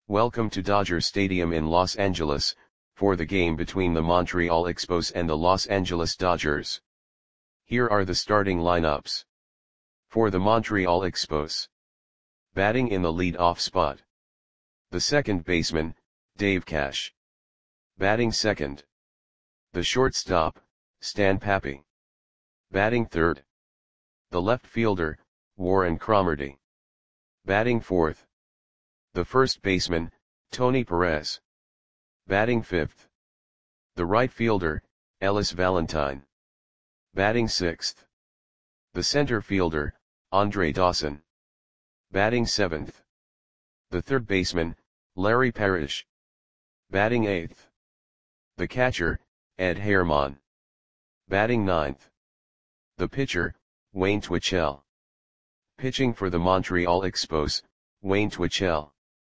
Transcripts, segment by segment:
Welcome to Dodger Stadium in Los Angeles, for the game between the Montreal Expos and the Los Angeles Dodgers. Here are the starting lineups. For the Montreal Expos. Batting in the lead-off spot. The second baseman, Dave Cash. Batting second. The shortstop, Stan Papi. Batting third. The left fielder, Warren Cromartie. Batting fourth. The first baseman, Tony Perez. Batting fifth. The right fielder, Ellis Valentine. Batting sixth. The center fielder, Andre Dawson. Batting seventh. The third baseman, Larry Parrish. Batting eighth. The catcher, Ed Herman. Batting ninth. The pitcher, Wayne Twitchell. Pitching for the Montreal Expos, Wayne Twitchell.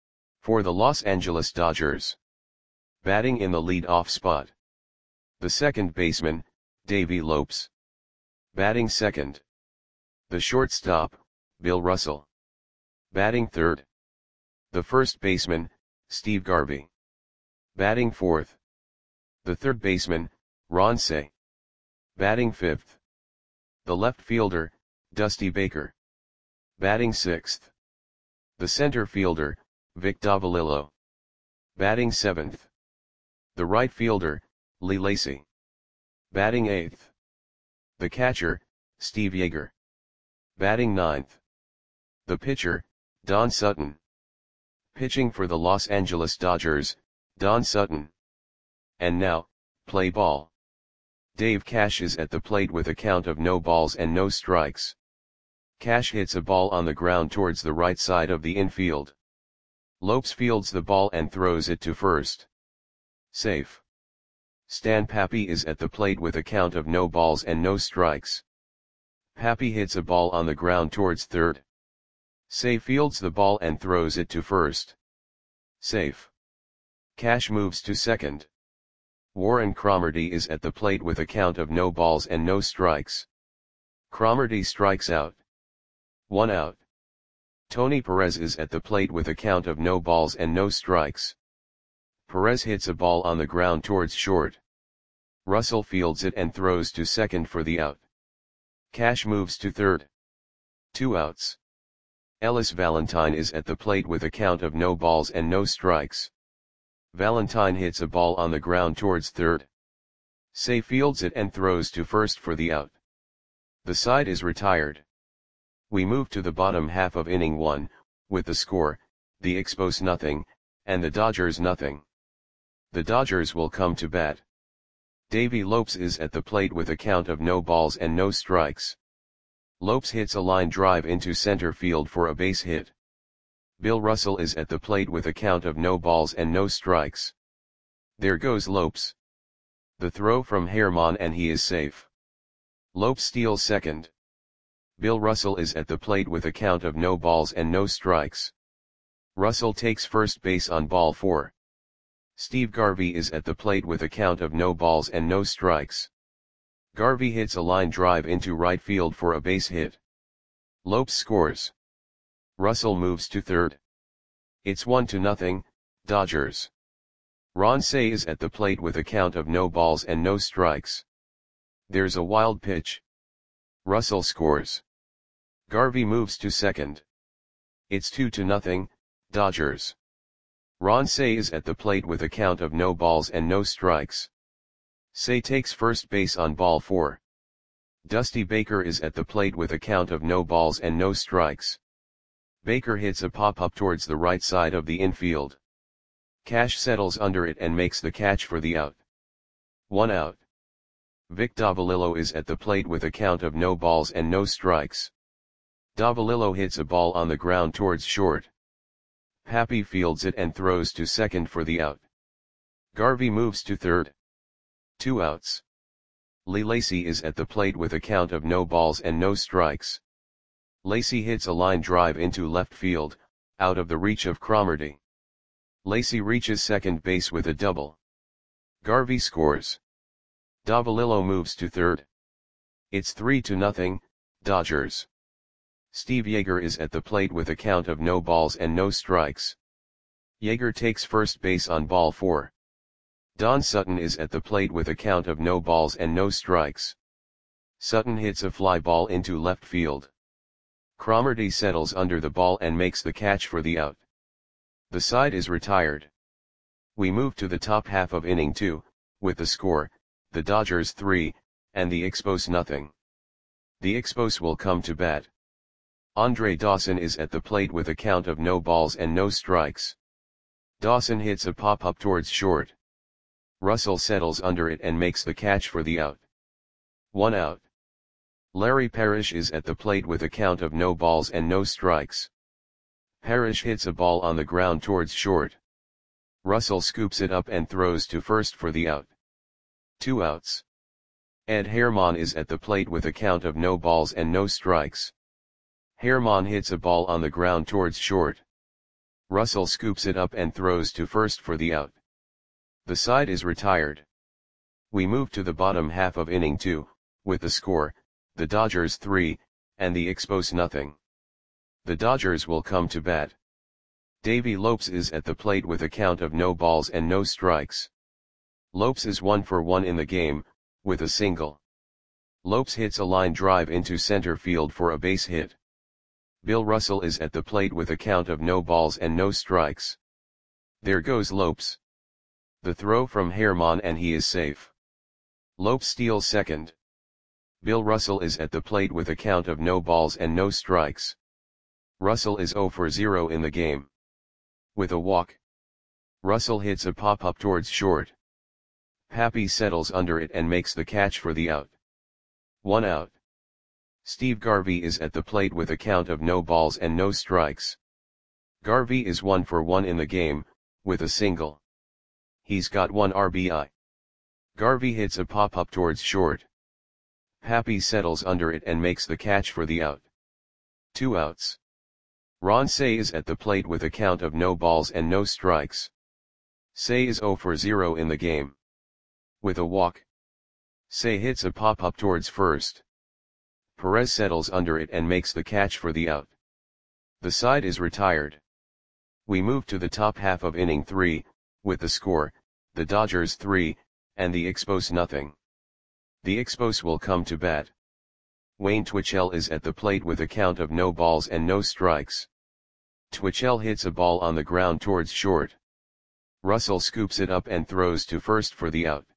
For the Los Angeles Dodgers. Batting in the lead-off spot. The second baseman, Davey Lopes. Batting second. The shortstop, Bill Russell. Batting third. The first baseman, Steve Garvey. Batting fourth. The third baseman, Ron Cey. Batting fifth. The left fielder, Dusty Baker. Batting sixth. The center fielder, Vic Davalillo. Batting seventh. The right fielder, Lee Lacy. Batting eighth. The catcher, Steve Yeager. Batting ninth. The pitcher, Don Sutton. Pitching for the Los Angeles Dodgers, Don Sutton. And now, play ball. Dave Cash is at the plate with a count of no balls and no strikes. Cash hits a ball on the ground towards the right side of the infield. Lopes fields the ball and throws it to first. Safe. Stan Papi is at the plate with a count of no balls and no strikes. Papi hits a ball on the ground towards third. Cey fields the ball and throws it to first. Safe. Cash moves to second. Warren Cromartie is at the plate with a count of no balls and no strikes. Cromartie strikes out. 1 out. Tony Perez is at the plate with a count of no balls and no strikes. Perez hits a ball on the ground towards short. Russell fields it and throws to second for the out. Cash moves to third. 2 outs. Ellis Valentine is at the plate with a count of no balls and no strikes. Valentine hits a ball on the ground towards third. Cey fields it and throws to first for the out. The side is retired. We move to the bottom half of inning 1, with the score, the Expos nothing, and the Dodgers nothing. The Dodgers will come to bat. Davey Lopes is at the plate with a count of no balls and no strikes. Lopes hits a line drive into center field for a base hit. Bill Russell is at the plate with a count of no balls and no strikes. There goes Lopes. The throw from Herman and he is safe. Lopes steals second. Bill Russell is at the plate with a count of no balls and no strikes. Russell takes first base on ball 4. Steve Garvey is at the plate with a count of no balls and no strikes. Garvey hits a line drive into right field for a base hit. Lopes scores. Russell moves to third. It's 1-0, Dodgers. Ron Cey is at the plate with a count of no balls and no strikes. There's a wild pitch. Russell scores. Garvey moves to second. It's 2-0, Dodgers. Ron Cey is at the plate with a count of no balls and no strikes. Cey takes first base on ball 4. Dusty Baker is at the plate with a count of no balls and no strikes. Baker hits a pop-up towards the right side of the infield. Cash settles under it and makes the catch for the out. 1 out. Vic Davalillo is at the plate with a count of no balls and no strikes. Davalillo hits a ball on the ground towards short. Papi fields it and throws to second for the out. Garvey moves to third. 2 outs. Lee Lacy is at the plate with a count of no balls and no strikes. Lacy hits a line drive into left field, out of the reach of Cromartie. Lacy reaches second base with a double. Garvey scores. Davalillo moves to third. It's 3-0, Dodgers. Steve Yeager is at the plate with a count of no balls and no strikes. Yeager takes first base on ball 4. Don Sutton is at the plate with a count of no balls and no strikes. Sutton hits a fly ball into left field. Cromartie settles under the ball and makes the catch for the out. The side is retired. We move to the top half of inning 2, with the score, the Dodgers 3, and the Expos nothing. The Expos will come to bat. Andre Dawson is at the plate with a count of no balls and no strikes. Dawson hits a pop-up towards short. Russell settles under it and makes the catch for the out. 1 out. Larry Parrish is at the plate with a count of no balls and no strikes. Parrish hits a ball on the ground towards short. Russell scoops it up and throws to first for the out. 2 outs. Ed Herman is at the plate with a count of no balls and no strikes. Herman hits a ball on the ground towards short. Russell scoops it up and throws to first for the out. The side is retired. We move to the bottom half of inning 2, with the score, the Dodgers 3, and the Expos nothing. The Dodgers will come to bat. Davey Lopes is at the plate with a count of no balls and no strikes. Lopes is 1 for 1 in the game, with a single. Lopes hits a line drive into center field for a base hit. Bill Russell is at the plate with a count of no balls and no strikes. There goes Lopes. The throw from Herman and he is safe. Lopes steals second. Bill Russell is at the plate with a count of no balls and no strikes. Russell is 0 for 0 in the game. With a walk. Russell hits a pop-up towards short. Pappy settles under it and makes the catch for the out. 1 out. Steve Garvey is at the plate with a count of no balls and no strikes. Garvey is 1 for 1 in the game, with a single. He's got 1 RBI. Garvey hits a pop-up towards short. Pappy settles under it and makes the catch for the out. 2 outs. Ron Cey is at the plate with a count of no balls and no strikes. Cey is 0 for 0 in the game. With a walk. Cey hits a pop-up towards first. Perez settles under it and makes the catch for the out. The side is retired. We move to the top half of inning 3, with the score, the Dodgers 3, and the Expos nothing. The Expos will come to bat. Wayne Twitchell is at the plate with a count of no balls and no strikes. Twitchell hits a ball on the ground towards short. Russell scoops it up and throws to first for the out.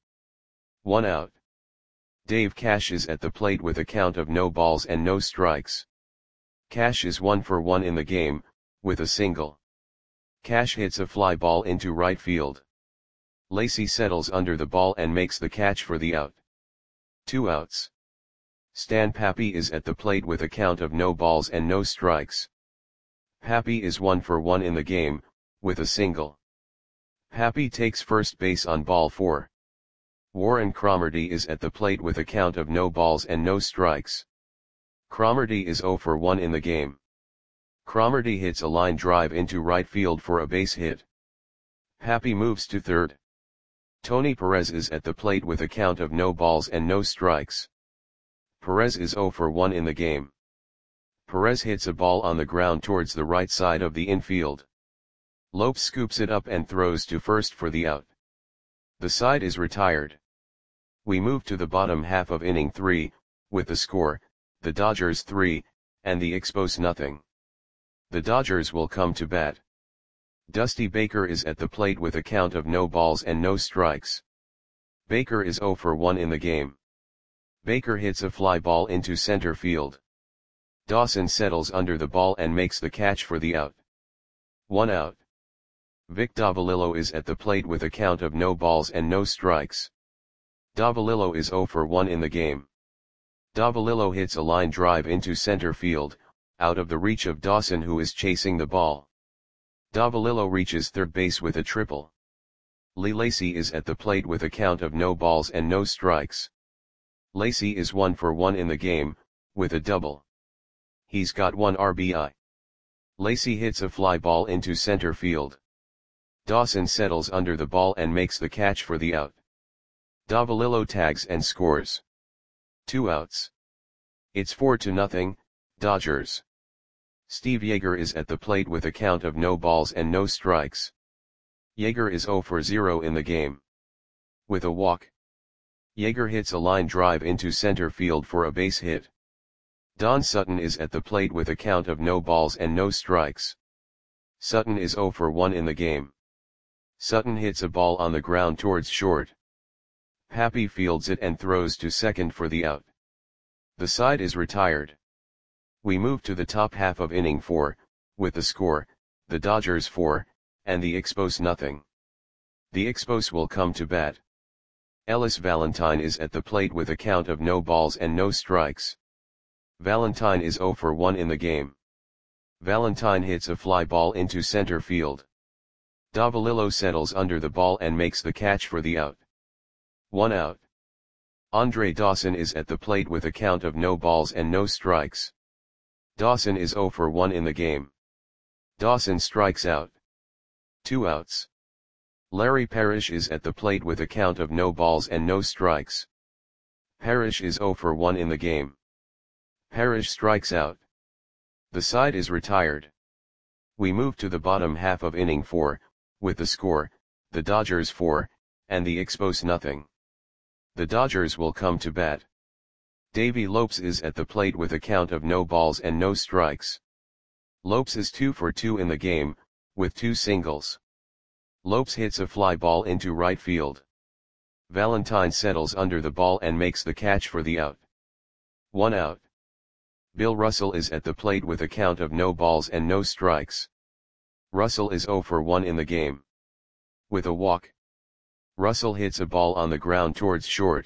1 out. Dave Cash is at the plate with a count of no balls and no strikes. Cash is 1 for 1 in the game, with a single. Cash hits a fly ball into right field. Lacy settles under the ball and makes the catch for the out. 2 outs. Stan Pappy is at the plate with a count of no balls and no strikes. Pappy is 1 for 1 in the game, with a single. Pappy takes first base on ball 4. Warren Cromartie is at the plate with a count of no balls and no strikes. Cromartie is 0 for 1 in the game. Cromartie hits a line drive into right field for a base hit. Pappy moves to third. Tony Perez is at the plate with a count of no balls and no strikes. Perez is 0 for 1 in the game. Perez hits a ball on the ground towards the right side of the infield. Lopes scoops it up and throws to first for the out. The side is retired. We move to the bottom half of inning 3, with the score, the Dodgers 3, and the Expos nothing. The Dodgers will come to bat. Dusty Baker is at the plate with a count of no balls and no strikes. Baker is 0 for 1 in the game. Baker hits a fly ball into center field. Dawson settles under the ball and makes the catch for the out. 1 out. Vic Davalillo is at the plate with a count of no balls and no strikes. Davalillo is 0 for 1 in the game. Davalillo hits a line drive into center field, out of the reach of Dawson who is chasing the ball. Davalillo reaches third base with a triple. Lee Lacy is at the plate with a count of no balls and no strikes. Lacy is 1 for 1 in the game, with a double. He's got 1 RBI. Lacy hits a fly ball into center field. Dawson settles under the ball and makes the catch for the out. Davalillo tags and scores. 2 outs. It's 4-0, Dodgers. Steve Yeager is at the plate with a count of no balls and no strikes. Yeager is 0 for 0 in the game. With a walk, Yeager hits a line drive into center field for a base hit. Don Sutton is at the plate with a count of no balls and no strikes. Sutton is 0 for 1 in the game. Sutton hits a ball on the ground towards short. Papi fields it and throws to second for the out. The side is retired. We move to the top half of inning 4, with the score, the Dodgers 4, and the Expos nothing. The Expos will come to bat. Ellis Valentine is at the plate with a count of no balls and no strikes. Valentine is 0 for 1 in the game. Valentine hits a fly ball into center field. Davalillo settles under the ball and makes the catch for the out. 1 out. Andre Dawson is at the plate with a count of no balls and no strikes. Dawson is 0 for 1 in the game. Dawson strikes out. 2 outs. Larry Parrish is at the plate with a count of no balls and no strikes. Parrish is 0 for 1 in the game. Parrish strikes out. The side is retired. We move to the bottom half of inning 4, with the score, the Dodgers 4, and the Expos nothing. The Dodgers will come to bat. Davey Lopes is at the plate with a count of no balls and no strikes. Lopes is 2 for 2 in the game, with 2 singles. Lopes hits a fly ball into right field. Valentine settles under the ball and makes the catch for the out. 1 out. Bill Russell is at the plate with a count of no balls and no strikes. Russell is 0 for 1 in the game. With a walk, Russell hits a ball on the ground towards short.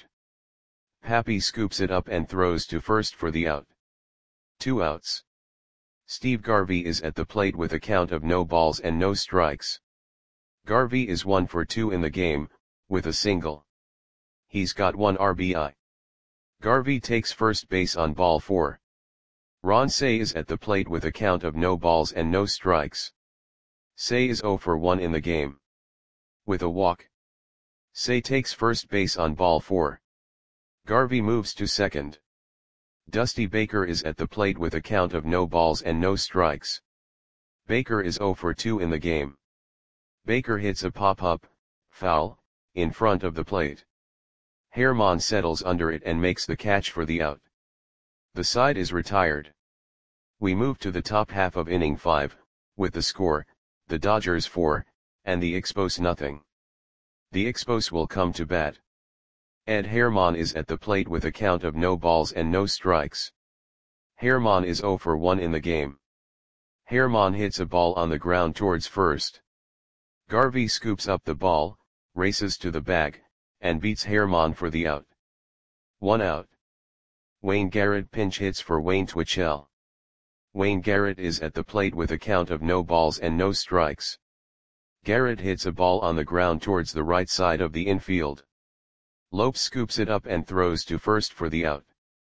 Papi scoops it up and throws to first for the out. 2 outs. Steve Garvey is at the plate with a count of no balls and no strikes. Garvey is 1 for 2 in the game, with a single. He's got 1 RBI. Garvey takes first base on ball 4. Ron Cey is at the plate with a count of no balls and no strikes. Cey is 0 for 1 in the game. With a walk, Cey takes first base on ball 4. Garvey moves to second. Dusty Baker is at the plate with a count of no balls and no strikes. Baker is 0 for 2 in the game. Baker hits a pop-up, foul, in front of the plate. Herman settles under it and makes the catch for the out. The side is retired. We move to the top half of inning 5, with the score, the Dodgers 4, and the Expos nothing. The Expos will come to bat. Ed Herman is at the plate with a count of no balls and no strikes. Herman is 0 for 1 in the game. Herman hits a ball on the ground towards first. Garvey scoops up the ball, races to the bag, and beats Herman for the out. 1 out. Wayne Garrett pinch hits for Wayne Twitchell. Wayne Garrett is at the plate with a count of no balls and no strikes. Garrett hits a ball on the ground towards the right side of the infield. Lopes scoops it up and throws to first for the out.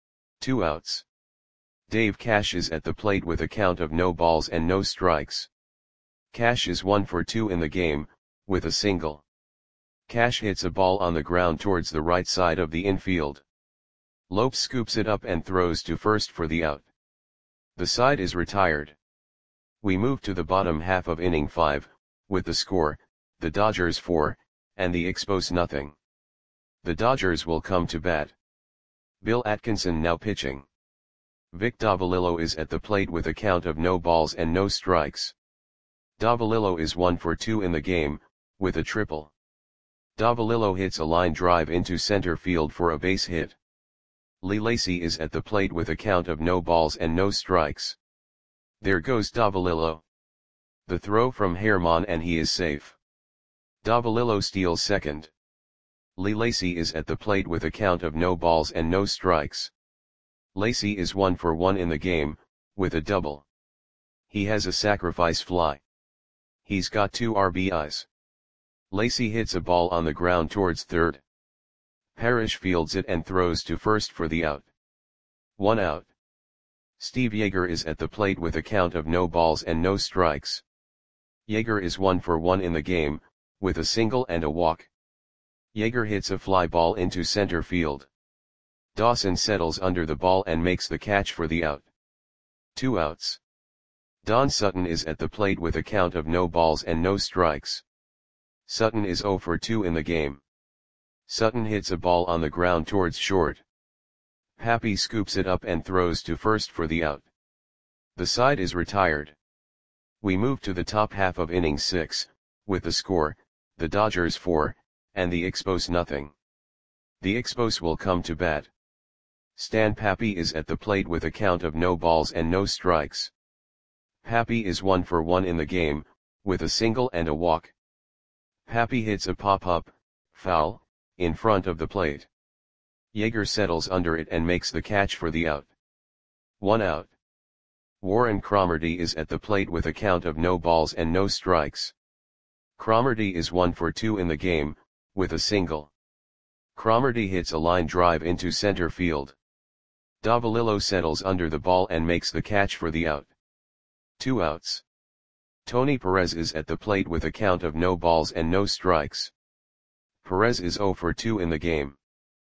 2 outs. Dave Cash is at the plate with a count of no balls and no strikes. Cash is 1 for 2 in the game, with a single. Cash hits a ball on the ground towards the right side of the infield. Lopes scoops it up and throws to first for the out. The side is retired. We move to the bottom half of inning 5, with the score, the Dodgers 4, and the Expos nothing. The Dodgers will come to bat. Bill Atkinson now pitching. Vic Davalillo is at the plate with a count of no balls and no strikes. Davalillo is 1 for 2 in the game, with a triple. Davalillo hits a line drive into center field for a base hit. Lee Lacy is at the plate with a count of no balls and no strikes. There goes Davalillo. The throw from Herman and he is safe. Davalillo steals second. Lee Lacy is at the plate with a count of no balls and no strikes. Lacy is 1 for 1 in the game, with a double. He has a sacrifice fly. He's got 2 RBIs. Lacy hits a ball on the ground towards third. Parrish fields it and throws to first for the out. 1 out. Steve Yeager is at the plate with a count of no balls and no strikes. Yeager is 1 for 1 in the game, with a single and a walk. Yeager hits a fly ball into center field. Dawson settles under the ball and makes the catch for the out. 2 outs. Don Sutton is at the plate with a count of no balls and no strikes. Sutton is 0 for 2 in the game. Sutton hits a ball on the ground towards short. Pappy scoops it up and throws to first for the out. The side is retired. We move to the top half of inning 6, with the score, the Dodgers 4, and the Expos nothing. The Expos will come to bat. Stan Pappy is at the plate with a count of no balls and no strikes. Pappy is 1 for 1 in the game, with a single and a walk. Pappy hits a pop-up, foul, in front of the plate. Yeager settles under it and makes the catch for the out. 1 out. Warren Cromartie is at the plate with a count of no balls and no strikes. Cromartie is 1 for 2 in the game, with a single. Cromartie hits a line drive into center field. Davalillo settles under the ball and makes the catch for the out. 2 outs. Tony Perez is at the plate with a count of no balls and no strikes. Perez is 0 for 2 in the game.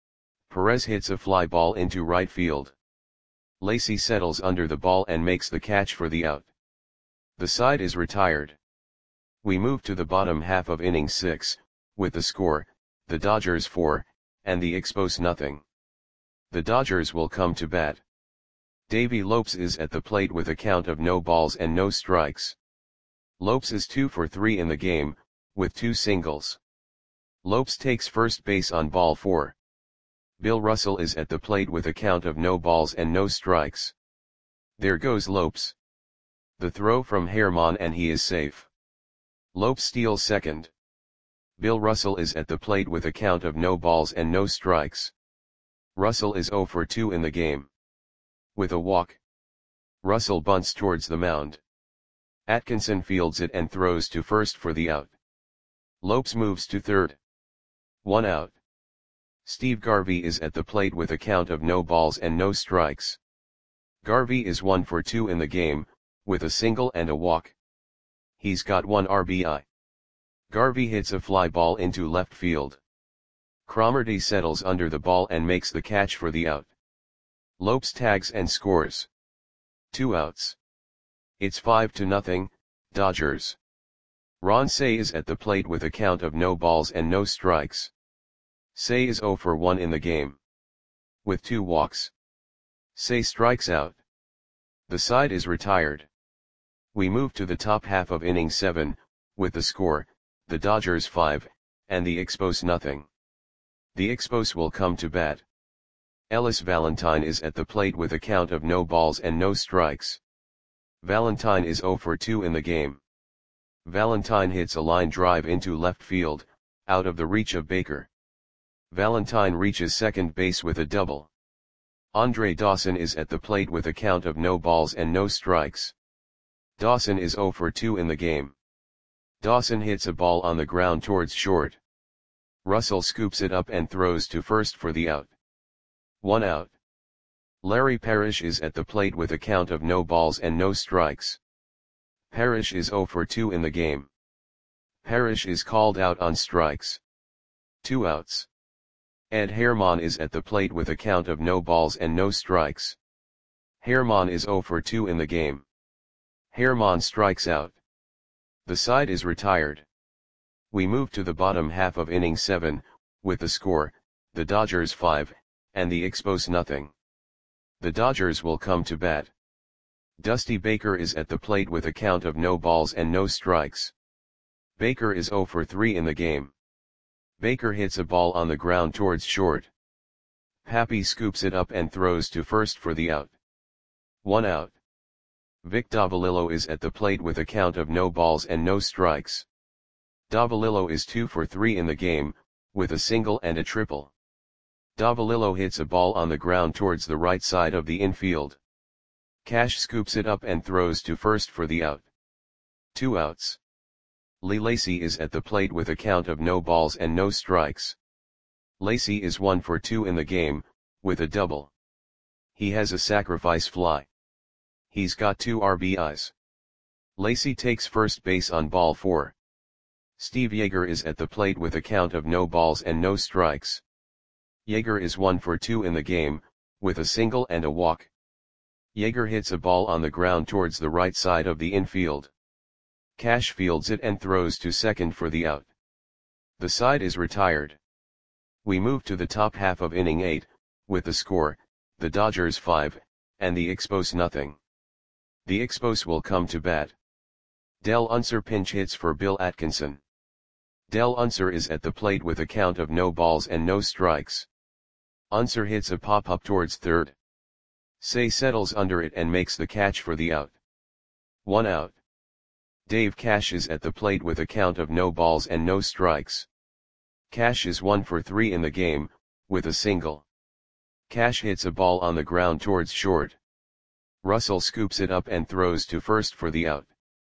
Perez hits a fly ball into right field. Lacy settles under the ball and makes the catch for the out. The side is retired. We move to the bottom half of inning 6, with the score, the Dodgers 4, and the Expos nothing. The Dodgers will come to bat. Davey Lopes is at the plate with a count of no balls and no strikes. Lopes is 2 for 3 in the game, with 2 singles. Lopes takes first base on ball 4. Bill Russell is at the plate with a count of no balls and no strikes. There goes Lopes. The throw from Herman and he is safe. Lopes steals second. Bill Russell is at the plate with a count of no balls and no strikes. Russell is 0 for 2 in the game. With a walk. Russell bunts towards the mound. Atkinson fields it and throws to first for the out. Lopes moves to third. 1 out. Steve Garvey is at the plate with a count of no balls and no strikes. Garvey is 1 for 2 in the game, with a single and a walk. He's got 1 RBI. Garvey hits a fly ball into left field. Cromartie settles under the ball and makes the catch for the out. Lopes tags and scores. 2 outs. It's 5-0, Dodgers. Ron Cey is at the plate with a count of no balls and no strikes. Cey is 0 for 1 in the game. With 2 walks. Cey strikes out. The side is retired. We move to the top half of inning 7, with the score, the Dodgers 5, and the Expos nothing. The Expos will come to bat. Ellis Valentine is at the plate with a count of no balls and no strikes. Valentine is 0 for 2 in the game. Valentine hits a line drive into left field, out of the reach of Baker. Valentine reaches second base with a double. Andre Dawson is at the plate with a count of no balls and no strikes. Dawson is 0 for 2 in the game. Dawson hits a ball on the ground towards short. Russell scoops it up and throws to first for the out. 1 out. Larry Parrish is at the plate with a count of no balls and no strikes. Parrish is 0 for 2 in the game. Parrish is called out on strikes. 2 outs. Ed Herman is at the plate with a count of no balls and no strikes. Herman is 0 for 2 in the game. Herman strikes out. The side is retired. We move to the bottom half of inning 7, with the score, the Dodgers 5, and the Expos nothing. The Dodgers will come to bat. Dusty Baker is at the plate with a count of no balls and no strikes. Baker is 0 for 3 in the game. Baker hits a ball on the ground towards short. Pappy scoops it up and throws to first for the out. 1 out. Vic Davalillo is at the plate with a count of no balls and no strikes. Davalillo is 2 for 3 in the game, with a single and a triple. Davalillo hits a ball on the ground towards the right side of the infield. Cash scoops it up and throws to first for the out. 2 outs. Lee Lacy is at the plate with a count of no balls and no strikes. Lacy is 1 for 2 in the game, with a double. He has a sacrifice fly. He's got 2 RBIs. Lacy takes first base on ball 4. Steve Yeager is at the plate with a count of no balls and no strikes. Yeager is 1 for 2 in the game, with a single and a walk. Yeager hits a ball on the ground towards the right side of the infield. Cash fields it and throws to second for the out. The side is retired. We move to the top half of inning 8, with the score, the Dodgers 5, and the Expos nothing. The Expos will come to bat. Del Unser pinch hits for Bill Atkinson. Del Unser is at the plate with a count of no balls and no strikes. Unser hits a pop-up towards third. Say settles under it and makes the catch for the out. 1 out. Dave Cash is at the plate with a count of no balls and no strikes. Cash is 1 for 3 in the game, with a single. Cash hits a ball on the ground towards short. Russell scoops it up and throws to first for the out.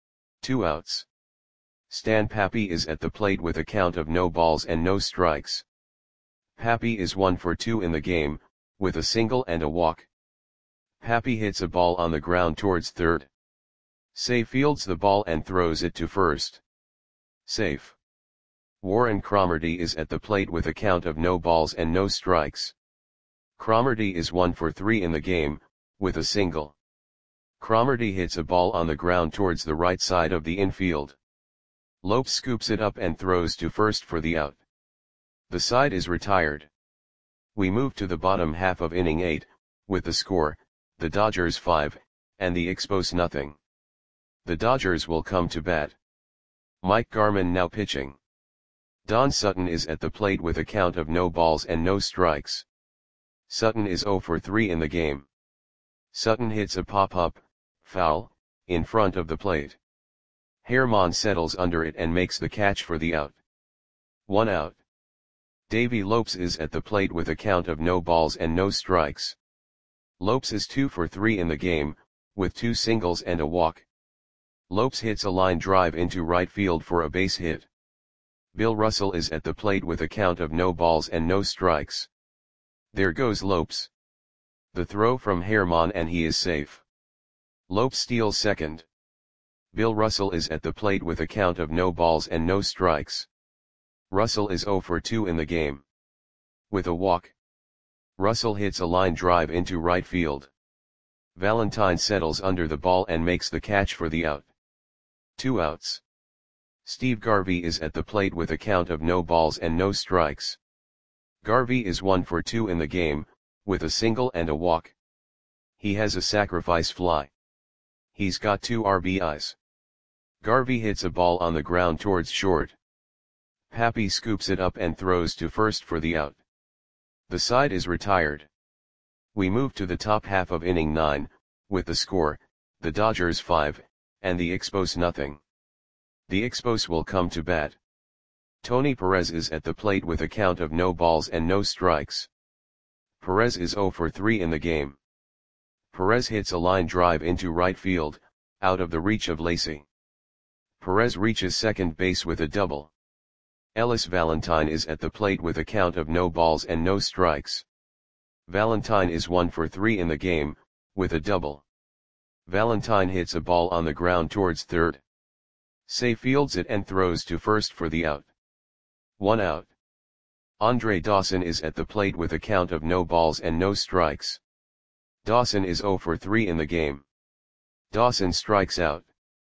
2 outs. Stan Pappy is at the plate with a count of no balls and no strikes. Pappy is 1 for 2 in the game, with a single and a walk. Pappy hits a ball on the ground towards third. Say fields the ball and throws it to first. Safe. Warren Cromartie is at the plate with a count of no balls and no strikes. Cromartie is 1 for 3 in the game, with a single. Cromartie hits a ball on the ground towards the right side of the infield. Lopes scoops it up and throws to first for the out. The side is retired. We move to the bottom half of inning 8, with the score, the Dodgers 5, and the Expos nothing. The Dodgers will come to bat. Mike Garman now pitching. Don Sutton is at the plate with a count of no balls and no strikes. Sutton is 0 for 3 in the game. Sutton hits a pop-up, foul, in front of the plate. Herman settles under it and makes the catch for the out. 1 out. Davey Lopes is at the plate with a count of no balls and no strikes. Lopes is 2 for 3 in the game, with 2 singles and a walk. Lopes hits a line drive into right field for a base hit. Bill Russell is at the plate with a count of no balls and no strikes. There goes Lopes. The throw from Herman and he is safe. Lopes steals second. Bill Russell is at the plate with a count of no balls and no strikes. Russell is 0 for 2 in the game. With a walk. Russell hits a line drive into right field. Valentine settles under the ball and makes the catch for the out. 2 outs. Steve Garvey is at the plate with a count of no balls and no strikes. Garvey is 1 for 2 in the game, with a single and a walk. He has a sacrifice fly. He's got 2 RBIs. Garvey hits a ball on the ground towards short. Pappy scoops it up and throws to first for the out. The side is retired. We move to the top half of inning 9, with the score, the Dodgers 5, and the Expos nothing. The Expos will come to bat. Tony Perez is at the plate with a count of no balls and no strikes. Perez is 0 for 3 in the game. Perez hits a line drive into right field, out of the reach of Lacy. Perez reaches second base with a double. Ellis Valentine is at the plate with a count of no balls and no strikes. Valentine is 1 for 3 in the game, with a double. Valentine hits a ball on the ground towards third. Say fields it and throws to first for the out. 1 out. Andre Dawson is at the plate with a count of no balls and no strikes. Dawson is 0 for 3 in the game. Dawson strikes out.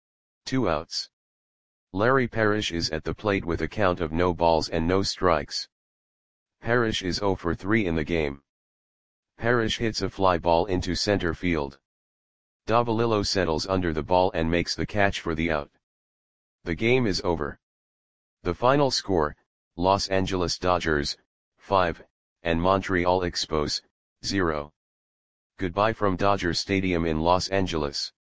2 outs. Larry Parrish is at the plate with a count of no balls and no strikes. Parrish is 0 for 3 in the game. Parrish hits a fly ball into center field. Davalillo settles under the ball and makes the catch for the out. The game is over. The final score, Los Angeles Dodgers, 5, and Montreal Expos, 0. Goodbye from Dodger Stadium in Los Angeles.